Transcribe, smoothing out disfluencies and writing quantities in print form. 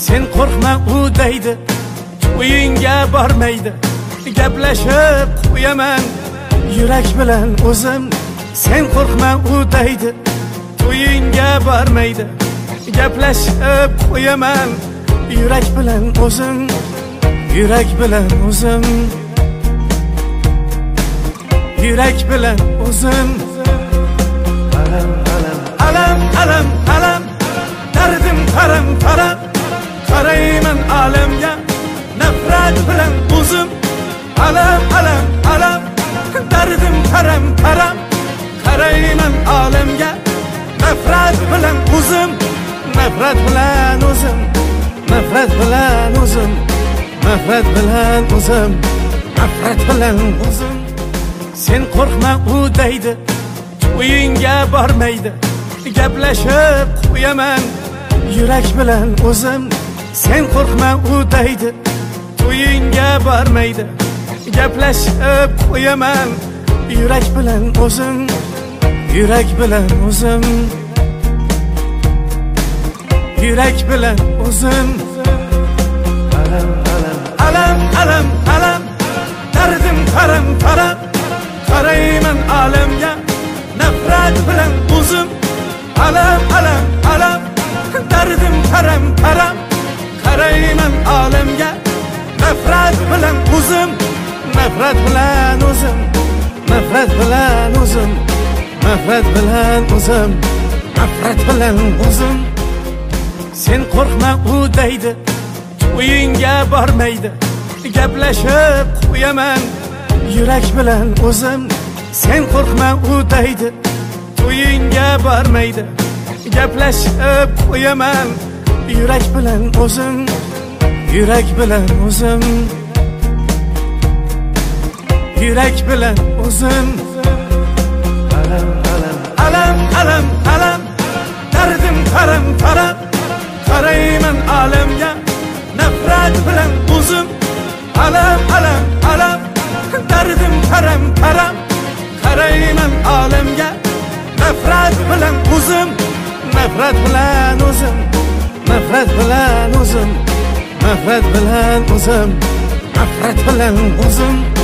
sen qo'rqma u deydi, uyingga bormaydi. Gaplashib qo'yaman yurak bilan o'zim. Sen qo'rqma u deydi, uyingga bormaydi. Gaplashib qo'yaman yurak bilan o'zim, yurak bilan o'zim, yurak bilan o'zim. Alam, alam, alam, dardim taram taram, qarayman alamga nafrat bilan o'zim. Alam, alam, alam, dardim taram taram, qarayman alamga nafrat bilan o'zim, nafrat bilan o'zim, nafrat bilan o'zim, nafrat bilan o'zim, nafrat bilan o'zim. Sen qo'rqma u deydi, uyingga bormaydi. Gaplashib qo'yaman yurak bilan o'zim. Sen qo'rqma u deydi, uyingga bormaydi. Gaplashib qo'yaman yurak bilan o'zim, yurak bilan o'zim, yurak bilan o'zim. Alam, alam, alam, dardim taram taram, qarayman alamga nafrat bilan o'zim. Alam, alam, alam, dardim taram taram, qarayman alamga nafrat bilan o'zim, nafrat bilan o'zim, nafrat bilan o'zim, nafrat bilan o'zim, nafrat bilan o'zim. Sen qo'rqma u deydi, uyingga bormaydi. Gaplashib qo'yaman yurak bilan o'zim. Sen qo'rqma u deydi, uyingga bormaydi. Gaplashib qo'yaman yurak bilan o'zim, yurak bilan o'zim, yurak bilan o'zim. Alam, alam, alam, alam, alam, dardim taram taram, qarayman alamga nafrat bilan o'zim. Alam, alam, alam, dardim taram taram, qarayman alamga nafrat bilan o'zim, nafrat bilan o'zim, nafrat bilan o'zim, nafrat bilan o'zim, nafrat bilan o'zim.